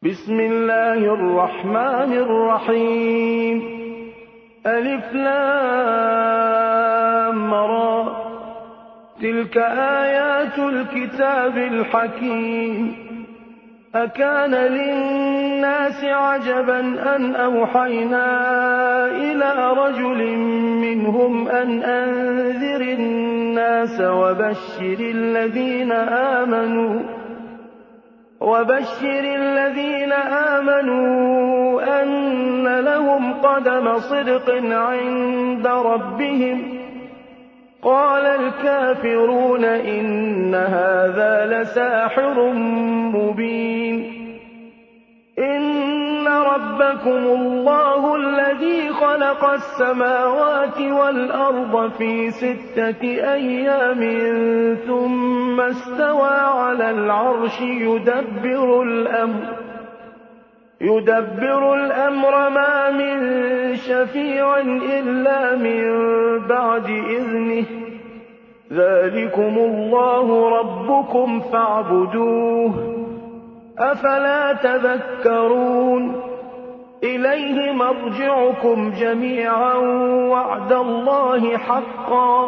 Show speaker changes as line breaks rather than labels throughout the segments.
بسم الله الرحمن الرحيم ألف لام را تلك آيات الكتاب الحكيم أكان للناس عجبا أن أوحينا إلى رجل منهم أن أنذر الناس وبشر الذين آمنوا أن لهم قدم صدق عند ربهم قال الكافرون إن هذا لساحر مبين إن ربكم الله الذي خلق السماوات والأرض في 6 أيام ثم استوى على العرش يدبر الأمر ما من شفيع إلا من بعد إذنه ذلكم الله ربكم فاعبدوه أفلا تذكرون إليه مرجعكم جميعا وعد الله حقا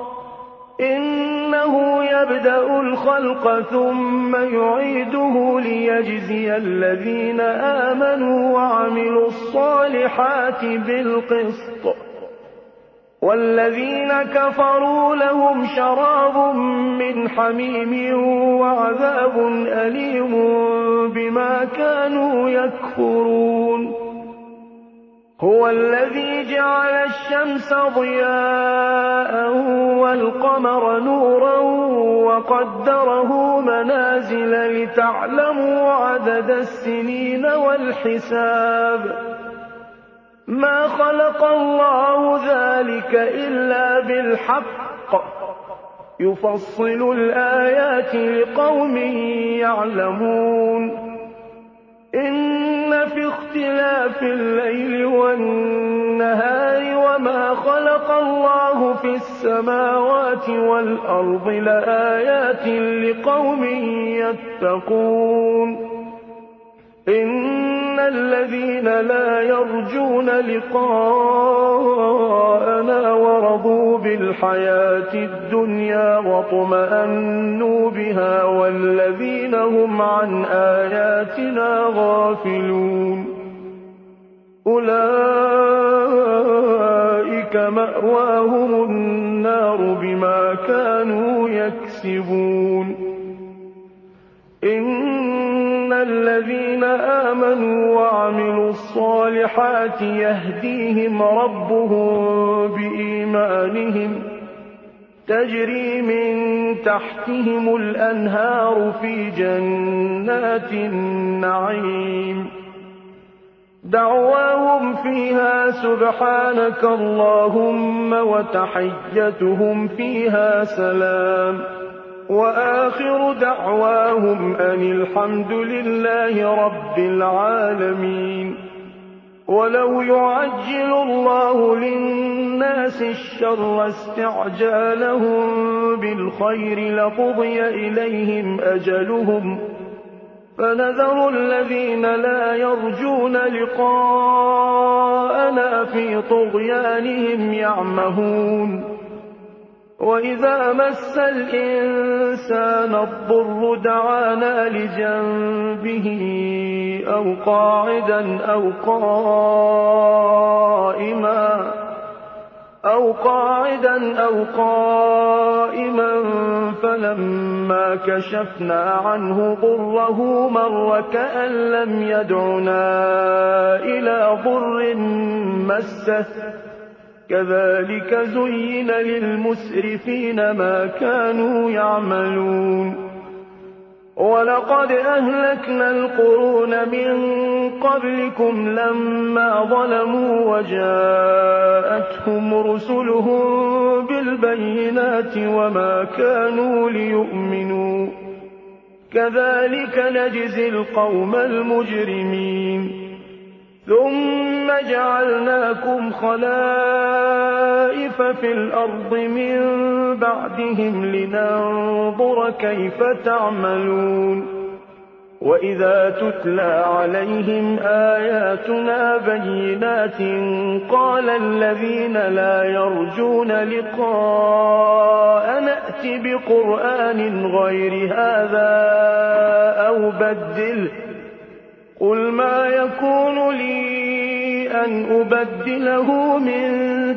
إنه يبدأ الخلق ثم يعيده ليجزي الذين آمنوا وعملوا الصالحات بالقسط والذين كفروا لهم شراب من حميم وعذاب أليم بما كانوا يكفرون هو الذي جعل الشمس ضياء والقمر نورا وقدره منازل لتعلموا عدد السنين والحساب ما خلق الله ذلك إلا بالحق يفصل الآيات لقوم يعلمون إن في اختلاف الليل والنهار وما خلق الله في السماوات والأرض لآيات لقوم يتقون إن الذين لا يرجون لقاءنا ورضوا بالحياة الدنيا واطمأنوا بها والذين هم عن آياتنا غافلون أولئك مأواهم النار بما كانوا يكسبون إن الذين آمنوا وعملوا الصالحات يهديهم ربهم بإيمانهم تجري من تحتهم الأنهار في جنات النعيم دعواهم فيها سبحانك اللهم وتحيتهم فيها سلام وآخر دعواهم أن الحمد لله رب العالمين ولو يعجل الله للناس الشر استعجالهم بالخير لقضي إليهم أجلهم فنذر الذين لا يرجون لقاءنا في طغيانهم يعمهون وإذا مس الإنسان الضر دعانا لجنبه أو قاعدا أو قائما فلما كشفنا عنه ضره مر كأن لم يدعنا إلى ضر مسه كذلك زين للمسرفين ما كانوا يعملون ولقد أهلكنا القرون من قبلكم لما ظلموا وجاءتهم رسلهم بالبينات وما كانوا ليؤمنوا كذلك نجزي القوم المجرمين ثم جعلناكم خلائف في الأرض من بعدهم لننظر كيف تعملون وإذا تتلى عليهم آياتنا بينات قال الذين لا يرجون لقاء نأت بقرآن غير هذا أو بدله قل ما يكون لي أن أبدله من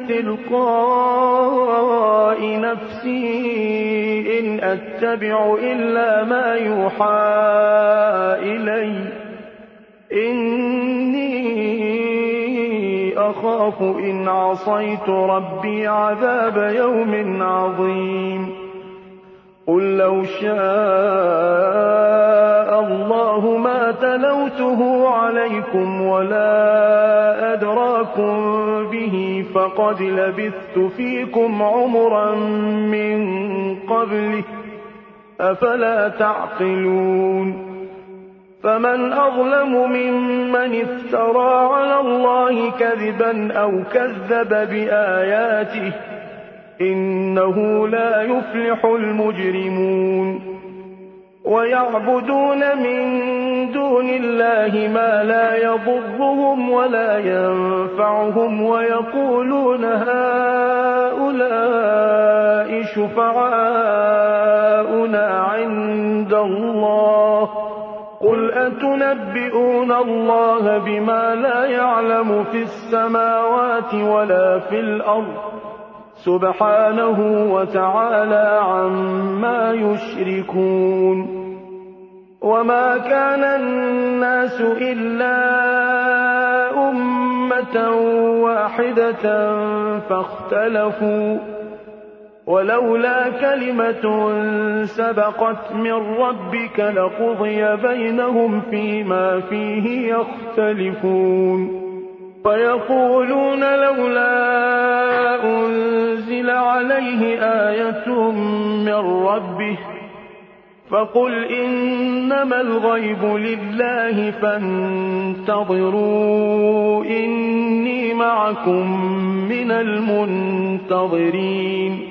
تلقاء نفسي إن أتبع إلا ما يوحى إلي إني أخاف إن عصيت ربي عذاب يوم عظيم قل لو شاء الله ما تلوته عليكم ولا أدراكم به فقد لبثت فيكم عمرا من قبله أفلا تعقلون فمن أظلم ممن افترى على الله كذبا أو كذب بآياته إنه لا يفلح المجرمون ويعبدون من دون الله ما لا يضرهم ولا ينفعهم ويقولون هؤلاء شفعاؤنا عند الله قل أتنبئون الله بما لا يعلم في السماوات ولا في الأرض سبحانه وتعالى عما يشركون وما كان الناس إلا أمة واحدة فاختلفوا ولولا كلمة سبقت من ربك لقضي بينهم فيما فيه يختلفون ويقولون لولا أنزل عليه آية من ربه فقل إنما الغيب لله فانتظروا إني معكم من المنتظرين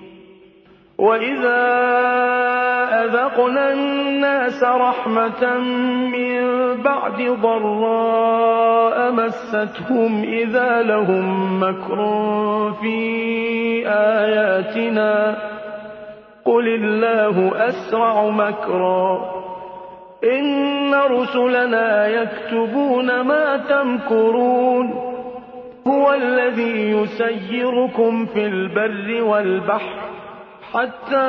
وإذا أذقنا الناس رحمة من بعد ضراء مستهم إذا لهم مكر في آياتنا قل الله أسرع مكرا إن رسلنا يكتبون ما تمكرون هو الذي يسيركم في البر والبحر حتى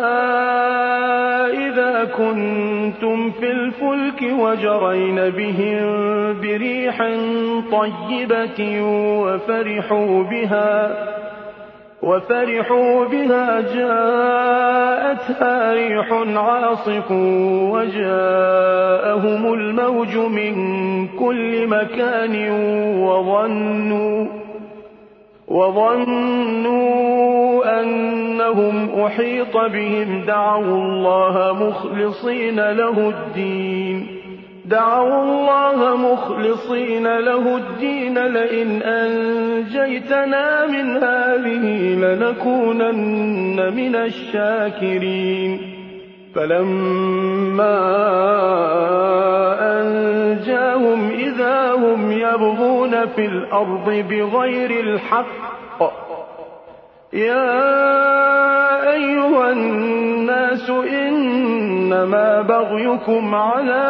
إذا كنتم في الفلك وجرين بهم بريح طيبة وفرحوا بها جاءتها ريح عاصف وجاءهم الموج من كل مكان وظنوا أنهم أحيط بهم دعوا الله مخلصين له الدين لئن أنجيتنا من هذه لنكونن من الشاكرين فلما أنجاهم إذا هم يبغون في الأرض بغير الحق يا أيها الناس إنما بغيكم على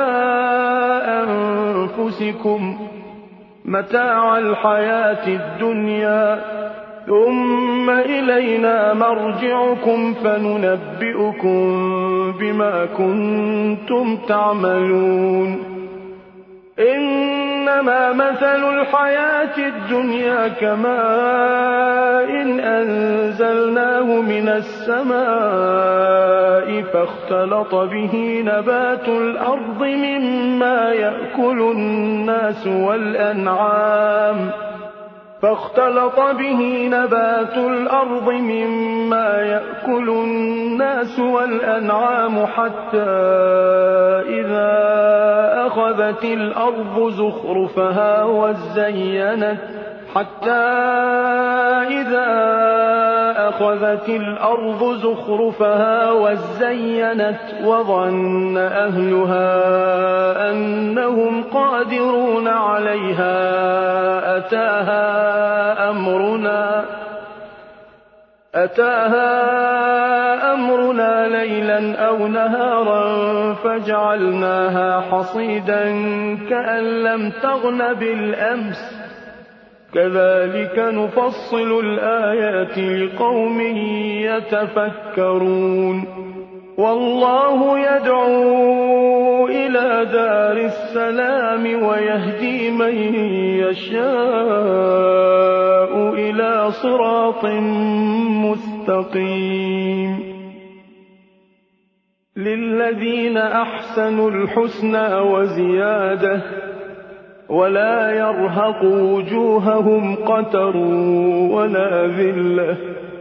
أنفسكم متاع الحياة الدنيا ثم إلينا مرجعكم فننبئكم بما كنتم تعملون إنما مثل الحياة الدنيا كماء أنزلناه من السماء فاختلط به نبات الأرض مما يأكل الناس والأنعام حتى إذا أخذت الأرض أخذت الأرض زخرفها وزينت وظن أهلها أنهم قادرون عليها أتاها أمرنا ليلا أو نهارا فجعلناها حصيدا كأن لم تغن بالأمس كذلك نفصل الآيات لقوم يتفكرون والله يدعو إلى دار السلام ويهدي من يشاء إلى صراط مستقيم للذين أحسنوا الحسنى وزيادة ولا يرهق وجوههم قتر ولا ذلة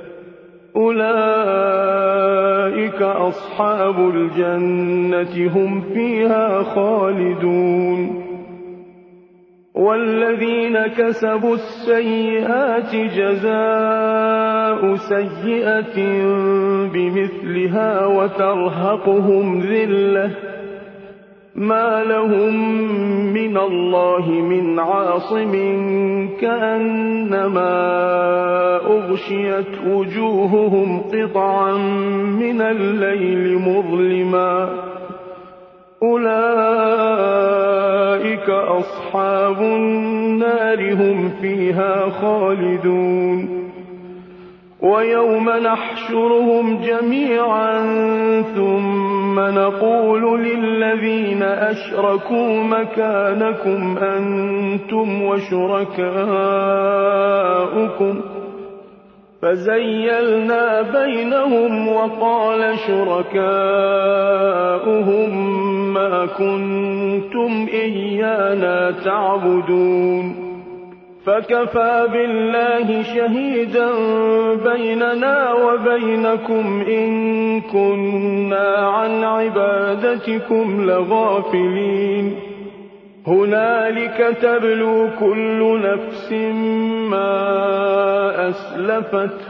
أولئك أصحاب الجنة هم فيها خالدون والذين كسبوا السيئات جزاء سيئة بمثلها وترهقهم ذلة ما لهم من الله من عاصم كأنما أغشيت وجوههم قطعا من الليل مظلما أولئك أصحاب النار هم فيها خالدون ويوم نحشرهم جميعا ثم نقول للذين أشركوا مكانكم أنتم وشركاؤكم فزيلنا بينهم وقال شركاؤهم ما كنتم إيانا تعبدون فكفى بالله شهيدا بيننا وبينكم إن كنا عن عبادتكم لغافلين هنالك تبلو كل نفس ما أسلفت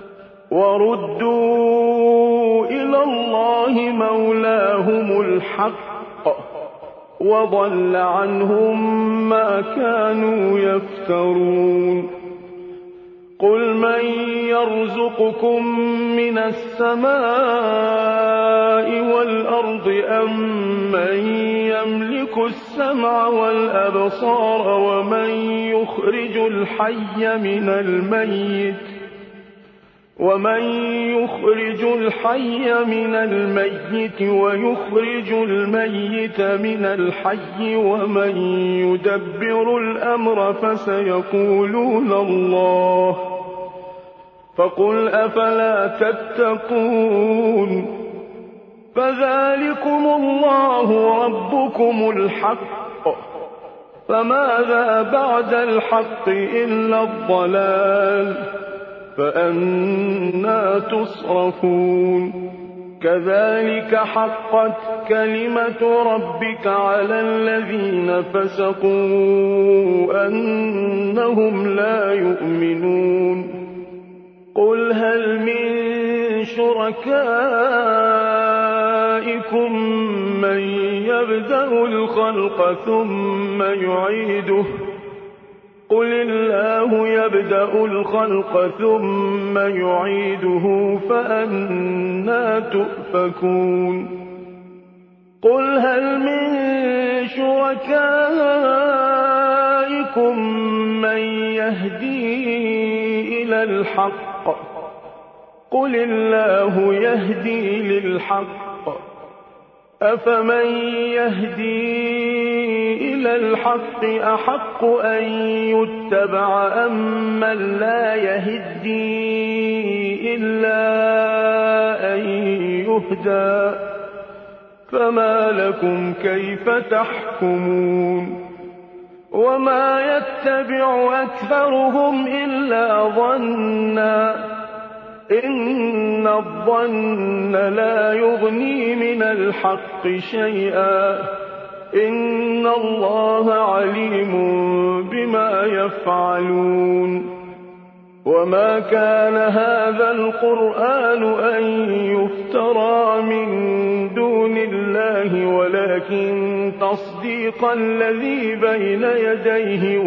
وردوا إلى الله مولاهم الحق وضل عنهم ما كانوا يفترون قل من يرزقكم من السماء والأرض أم من يملك السمع والأبصار ومن يخرج الحي من الميت ويخرج الميت من الحي ومن يدبر الأمر فسيقولون الله فقل أفلا تتقون فذلكم الله ربكم الحق فماذا بعد الحق إلا الضلال فأنى تصرفون كذلك حقت كلمة ربك على الذين فسقوا أنهم لا يؤمنون قل هل من شركائكم من يبدأ الخلق ثم يعيده قل الله يبدأ الخلق ثم يعيده فأنى تؤفكون قل هل من شركائكم من يهدي إلى الحق قل الله يهدي للحق أفمن يهدي إلى الحق أحق أن يتبع أم من لا يهدي إلا أن يهدى فما لكم كيف تحكمون وما يتبع أكثرهم إلا ظنا إن الظن لا يغني من الحق شيئا إن الله عليم بما يفعلون وما كان هذا القرآن أن يفترى من دون الله ولكن تصديق الذي بين يديه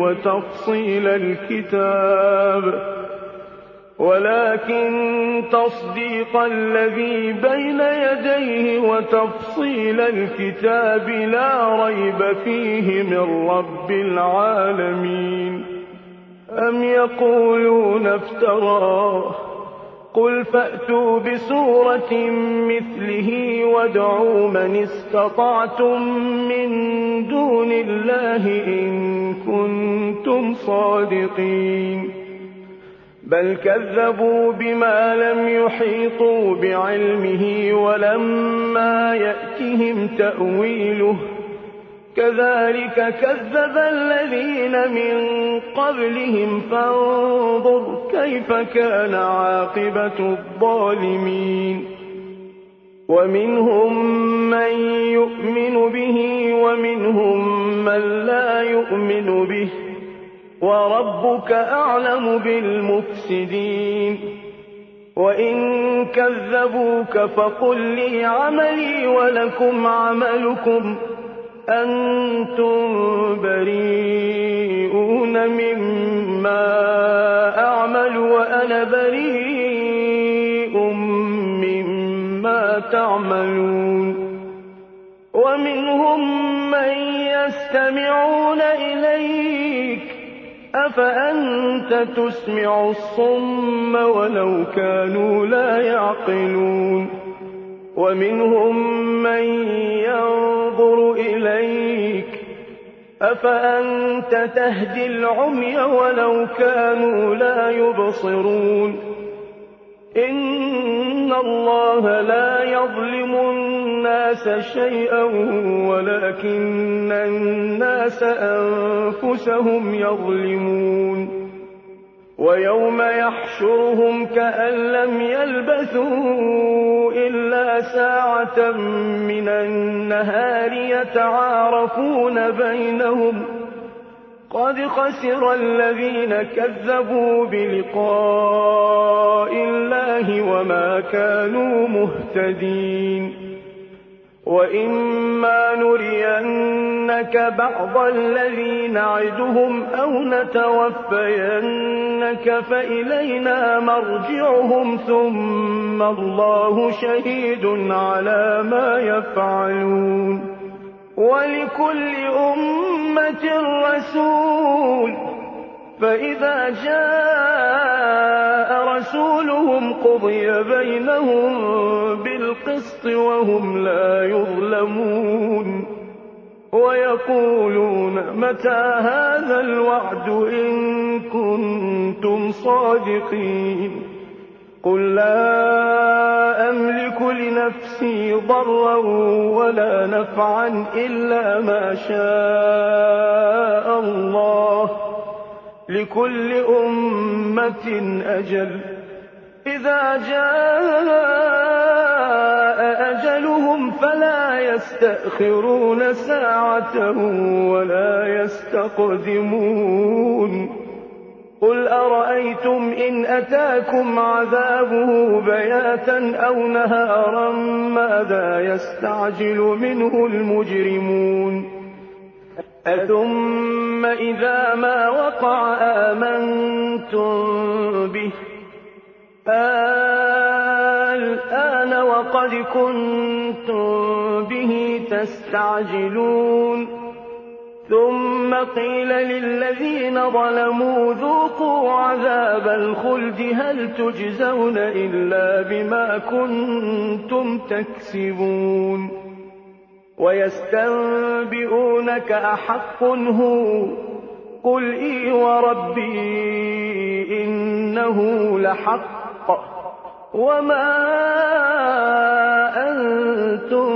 وتفصيل الكتاب لا ريب فيه من رب العالمين. أم يقولون افتراه قل فأتوا بسورة مثله وادعوا من استطعتم من دون الله إن كنتم صادقين. بل كذبوا بما لم يحيطوا بعلمه ولما يأتهم تأويله كذلك كذب الذين من قبلهم فانظر كيف كان عاقبة الظالمين. ومنهم من يؤمن به ومنهم من لا يؤمن به وربك أعلم بالمفسدين. وإن كذبوك فقل لي عملي ولكم عملكم أنتم بريئون مما أعمل وأنا بريء مما تعملون. ومنهم من يستمعون إليك أفأنت تسمع الصم ولو كانوا لا يعقلون. ومنهم من ينظر إليك أفأنت تهدي العمي ولو كانوا لا يبصرون. إن الله لا يظلم الناس شيئا ولكن الناس أنفسهم يظلمون. ويوم يحشرهم كأن لم يلبثوا إلا ساعة من النهار يتعارفون بينهم قد خسر الذين كذبوا بلقاء الله وما كانوا مهتدين. وإما نرينك بعض الذي نعدهم أو نتوفينك فإلينا مرجعهم ثم الله شهيد على ما يفعلون. ولكل أمة رسول فإذا جاء رسولهم قضي بينهم بالقسط وهم لا يظلمون. ويقولون متى هذا الوعد إن كنتم صادقين. قل لا أملك لنفسي ضرا ولا نفعا إلا ما شاء الله لكل أمة أجل إذا جاء أجلهم فلا يستأخرون ساعة ولا يستقدمون. قل أرأيتم إن أتاكم عذابه بياتا أو نهارا ماذا يستعجل منه المجرمون. أثم إذا ما وقع آمنتم به الآن وقد كنتم به تستعجلون. ثم قيل للذين ظلموا ذوقوا عذاب الخلد هل تجزون إلا بما كنتم تكسبون. ويستنبئونك أحق هو قل إي وربي إنه لحق وما أنتم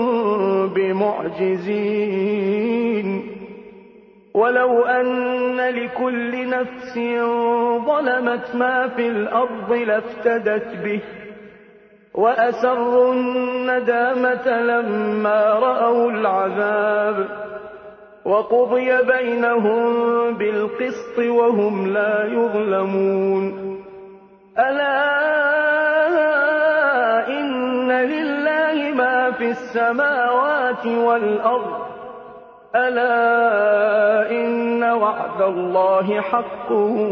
بمعجزين. ولو أن لكل نفس ظلمت ما في الأرض لافتدت به وأسروا الندامة لما رأوا العذاب وقضي بينهم بالقسط وهم لا يظلمون. ألا إن لله ما في السماوات والأرض ألا إن وعد الله حق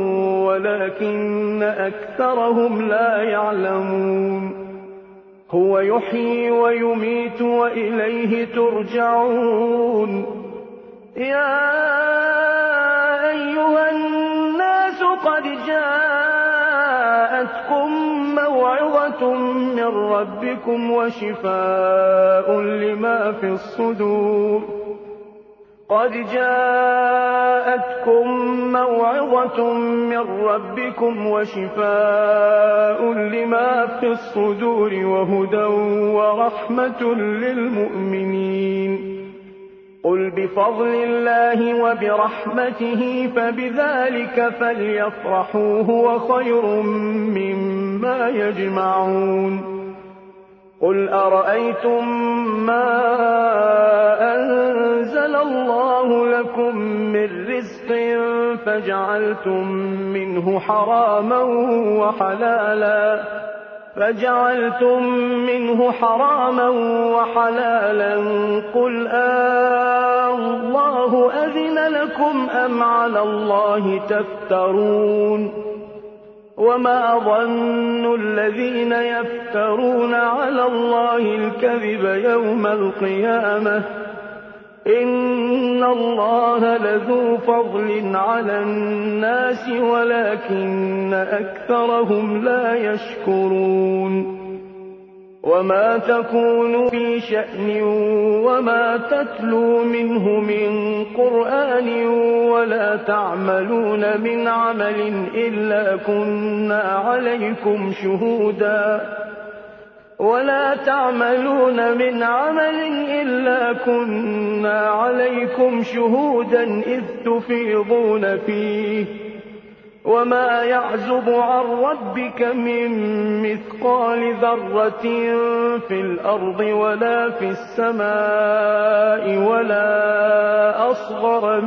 ولكن أكثرهم لا يعلمون هو يحيي ويميت وإليه ترجعون يا أيها الناس قد جاءتكم موعظة من ربكم وشفاء لما في الصدور قد جاءتكم موعظة من ربكم وشفاء لما في الصدور وهدى ورحمة للمؤمنين قل بفضل الله وبرحمته فبذلك فليفرحوا هو خير مما يجمعون قل أرأيتم ما أنزل الله لكم من رزق فجعلتم منه حراما وحلالا قل الله أذن لكم أم على الله تفترون وما ظن الذين يفترون على الله الكذب يوم القيامة إن الله لذو فضل على الناس ولكن أكثرهم لا يشكرون وما تكون في شأن وما تتلو منه من قرآن ولا تعملون من عمل إلا كنا عليكم شهودا إذ تفيضون فيه وما يعزب عن ربك من مثقال ذرة في الأرض ولا في السماء ولا أصغر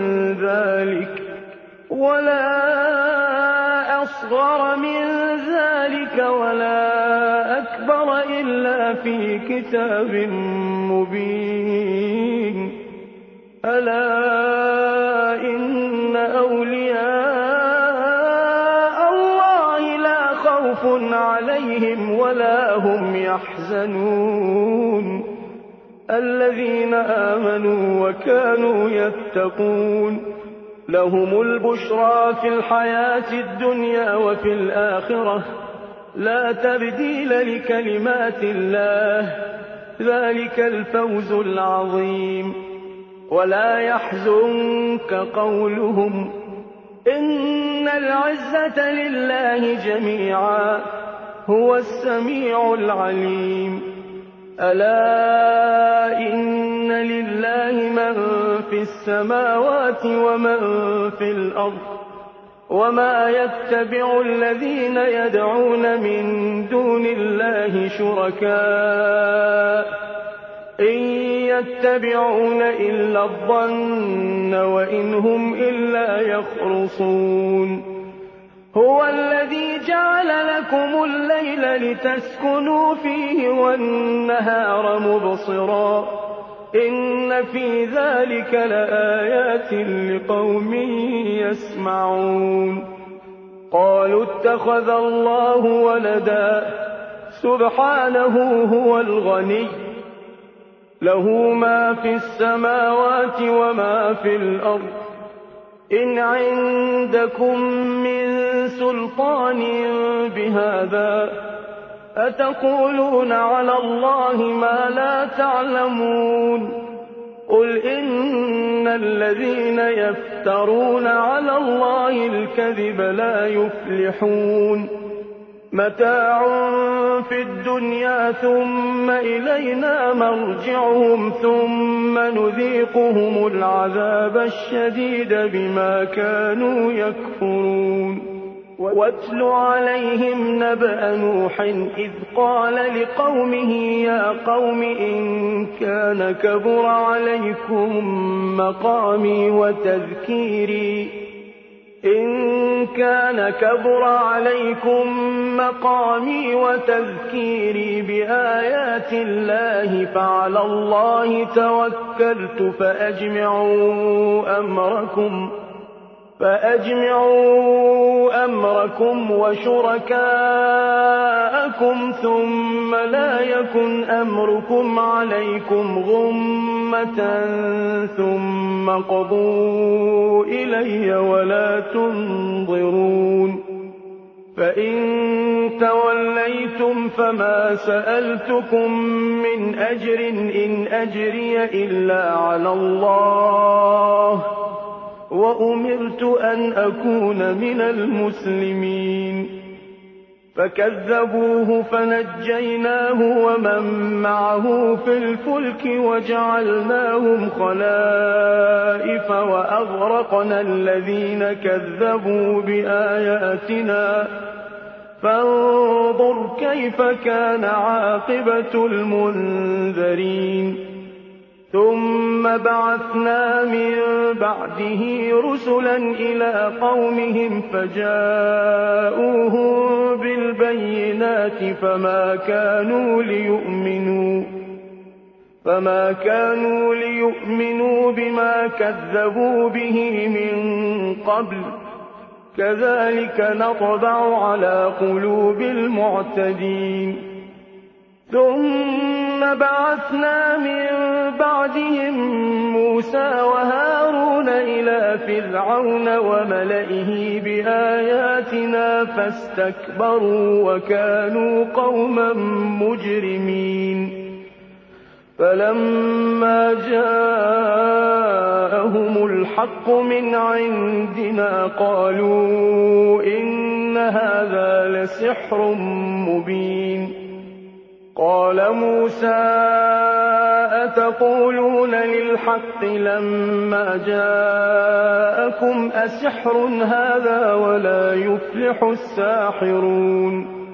من ذلك ولا أكبر إلا في كتاب مبين ألا إن أولياء الله لا خوف عليهم ولا هم يحزنون الذين آمنوا وكانوا يتقون لهم البشرى في الحياة الدنيا وفي الآخرة لا تبديل لكلمات الله ذلك الفوز العظيم ولا يحزنك قولهم إن العزة لله جميعا هو السميع العليم ألا إن لله من في السماوات ومن في الأرض وما يتبع الذين يدعون من دون الله شركاء إن يتبعون إلا الظن وإن هم إلا يخرصون هو الذي جعل لكم الليل لتسكنوا فيه والنهار مبصرا إن في ذلك لآيات لقوم يسمعون قالوا اتخذ الله ولدا سبحانه هو الغني له ما في السماوات وما في الأرض إن عندكم من سلطان بهذا أتقولون على الله ما لا تعلمون قل إن الذين يفترون على الله الكذب لا يفلحون متاع في الدنيا ثم إلينا مرجعهم ثم نذيقهم العذاب الشديد بما كانوا يكفرون واتل عليهم نبأ نوح إذ قال لقومه يا قوم إن كان كبر عليكم مقامي إن كان كبر عليكم مقامي وتذكيري بآيات الله فعلى الله توكلت فأجمعوا أمركم وشركاءكم ثم لا يكن أمركم عليكم غمة ثم قضوا إلي ولا تنظرون فإن توليتم فما سألتكم من أجر إن أجري إلا على الله وأمرت أن أكون من المسلمين فكذبوه فنجيناه ومن معه في الفلك وجعلناهم خلائف وأغرقنا الذين كذبوا بآياتنا فانظر كيف كان عاقبة المنذرين ثم بعثنا من بعده رسلا إلى قومهم فجاءوهم بالبينات فما كانوا ليؤمنوا بما كذبوا به من قبل كذلك نطبع على قلوب المعتدين ثم بعثنا من بعدهم موسى وهارون إلى فرعون وملئه بآياتنا فاستكبروا وكانوا قوما مجرمين فلما جاءهم الحق من عندنا قالوا إن هذا لسحر مبين قال موسى أتقولون للحق لما جاءكم أسحر هذا ولا يفلح الساحرون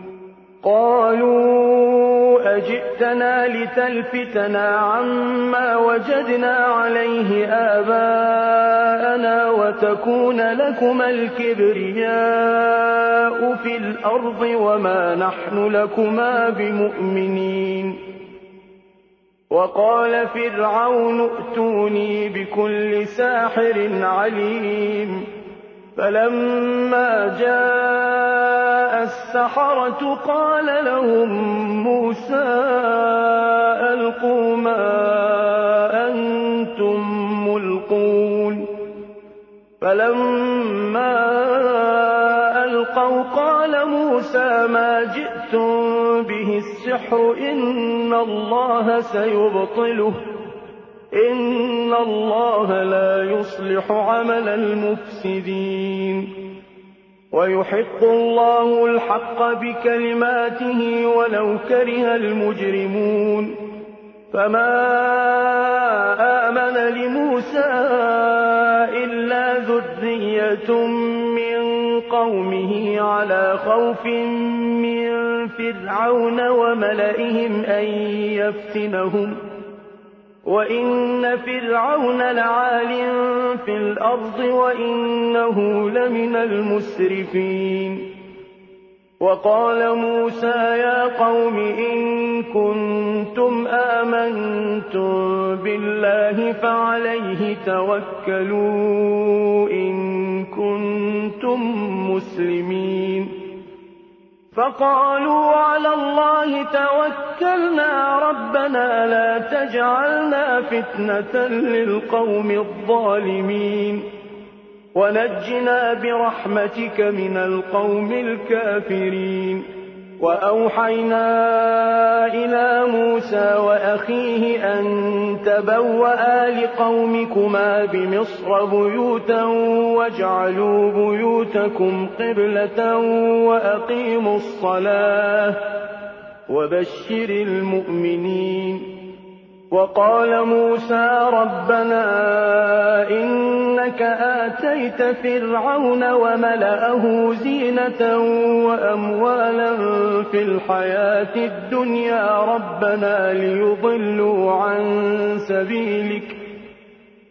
قالوا أجئتنا لتلفتنا عما وجدنا عليه آباءنا وتكون لكما الكبرياء في الأرض وما نحن لكما بمؤمنين وقال فرعون ائتوني بكل ساحر عليم فلما جاء السحرة قال لهم موسى ألقوا ما أنتم ملقون فلما ألقوا قال موسى ما جئتم به السحر إن الله سيبطله إن الله لا يصلح عمل المفسدين ويحق الله الحق بكلماته ولو كره المجرمون فما آمن لموسى إلا ذرية من قومه على خوف من فرعون وملئهم أن يفتنهم وإن فرعون لعال في الأرض وإنه لمن المسرفين وقال موسى يا قوم إن كنتم آمنتم بالله فعليه توكلوا إن كنتم مسلمين فقالوا على الله توكلنا ربنا لا تجعلنا فتنة للقوم الظالمين ونجنا برحمتك من القوم الكافرين وأوحينا إلى موسى وأخيه أن تبوأ لقومكما بمصر بيوتا واجعلوا بيوتكم قبلة وأقيموا الصلاة وبشر المؤمنين وقال موسى ربنا إنك آتيت فرعون وملأه زينة وأموالا في الحياة الدنيا ربنا ليضلوا عن سبيلك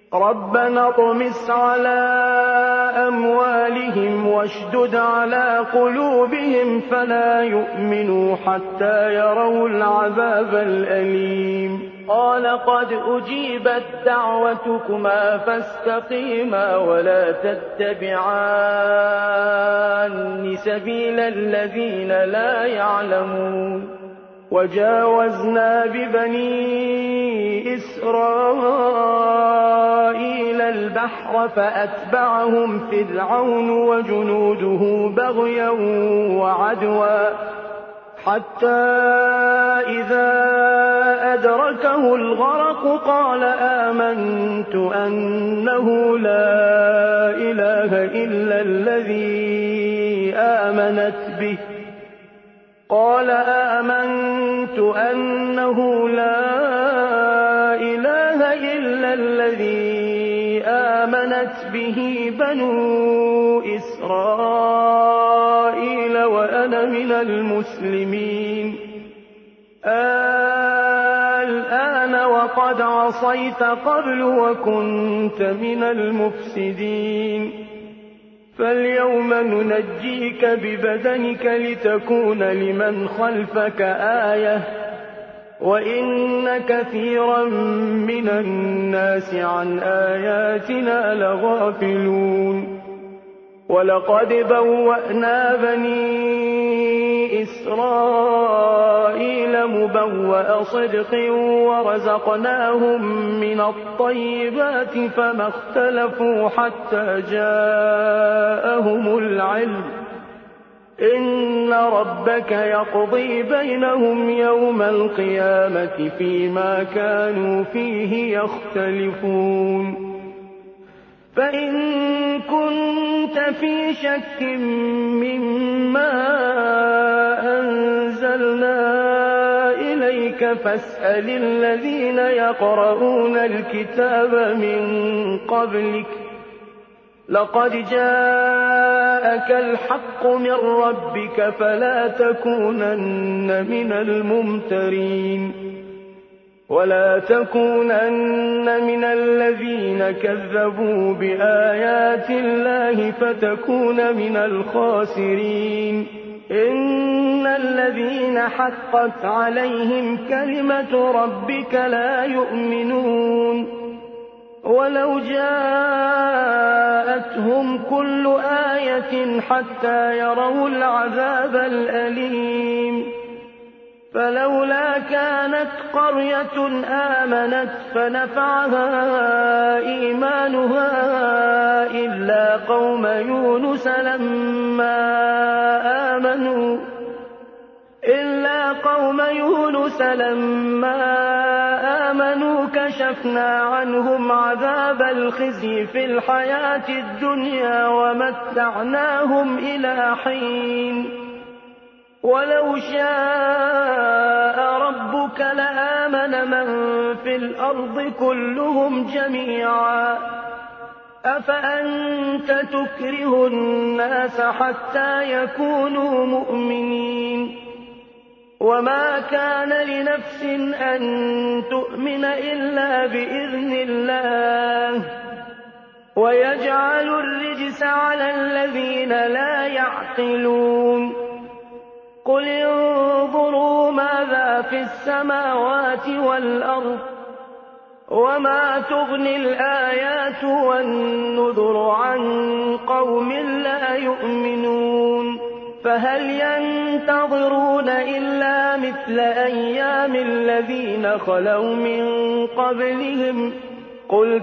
ربنا اطمس على أموالهم واشدد على قلوبهم فلا يؤمنوا حتى يروا العذاب الأليم قال قد أجيبت دعوتكما فاستقيما ولا تتبعان سبيل الذين لا يعلمون وجاوزنا ببني إسرائيل البحر فأتبعهم فرعون وجنوده بغيا وعدوا حتى إذا أدركه الغرق قال آمنت أنه لا إله إلا الذي آمنت به بنو إسرائيل وأنا من المسلمين الآن وقد عصيت قبل وكنت من المفسدين فاليوم ننجيك ببدنك لتكون لمن خلفك آية وإن كثيرا من الناس عن آياتنا لغافلون ولقد بوأنا بني إسرائيل مبوأ صدق ورزقناهم من الطيبات فما اختلفوا حتى جاءهم العلم إن ربك يقضي بينهم يوم القيامة فيما كانوا فيه يختلفون فإن كنت في شك مما أنزلنا إليك فاسأل الذين يقرؤون الكتاب من قبلك لقد جاءك الحق من ربك فلا تكونن من الممترين ولا تكونن من الذين كذبوا بآيات الله فتكون من الخاسرين إن الذين حقت عليهم كلمة ربك لا يؤمنون ولو جاءتهم كل آية حتى يروا العذاب الأليم فلولا كانت قرية آمنت فنفعها إيمانها إلا قوم يونس لما آمنوا كشفنا عنهم عذاب الخزي في الحياة الدنيا ومتعناهم إلى حين ولو شاء ربك لآمن من في الأرض كلهم جميعا أفأنت تكره الناس حتى يكونوا مؤمنين وما كان لنفس أن تؤمن إلا بإذن الله ويجعل الرجس على الذين لا يعقلون قل انظروا ماذا في السماوات والأرض وما تغني الآيات والنذر عن قوم لا يؤمنون فهل ينتظرون إلا مثل أيام الذين خلوا من قبلهم قل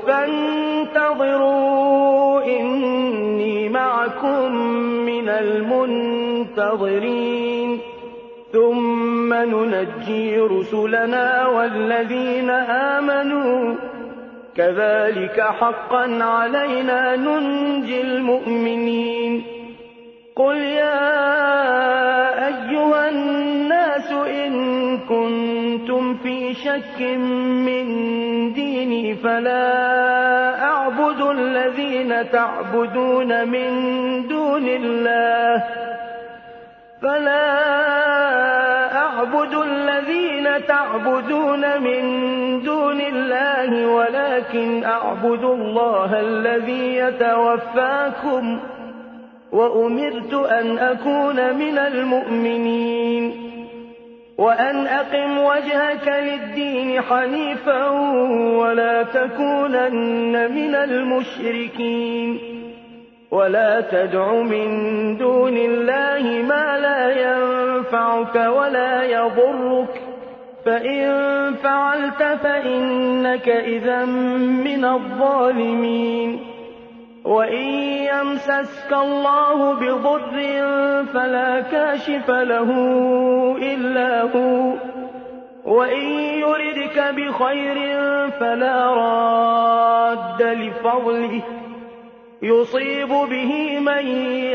فانتظروا إني معكم من المنتظرين ثم ننجي رسلنا والذين آمنوا كذلك حقا علينا ننجي المؤمنين قل يا أيها الناس إن كنتم في شك من ديني فلا أعبد الذين تعبدون من دون الله فلا أعبد الذين تعبدون من دون الله ولكن أعبد الله الذي يتوفاكم وأمرت أن أكون من المؤمنين وأن أقم وجهك للدين حنيفا ولا تكونن من المشركين ولا تدع من دون الله ما لا ينفعك ولا يضرك فإن فعلت فإنك إذا من الظالمين وإن يمسسك الله بضر فلا كاشف له إلا هو وإن يردك بخير فلا راد لفضله يصيب به من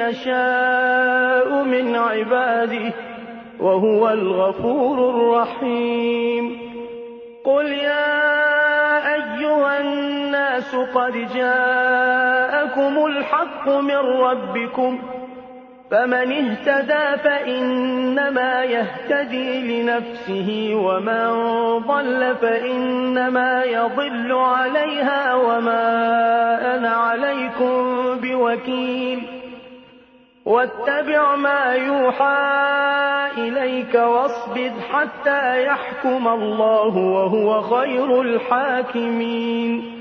يشاء من عباده وهو الغفور الرحيم قل يا أيها الناس قد جاءكم الحق من ربكم فمن اهتدى فإنما يهتدي لنفسه ومن ضل فإنما يضل عليها وما أنا عليكم بوكيل واتبع ما يوحى إليك واصبر حتى يحكم الله وهو خير الحاكمين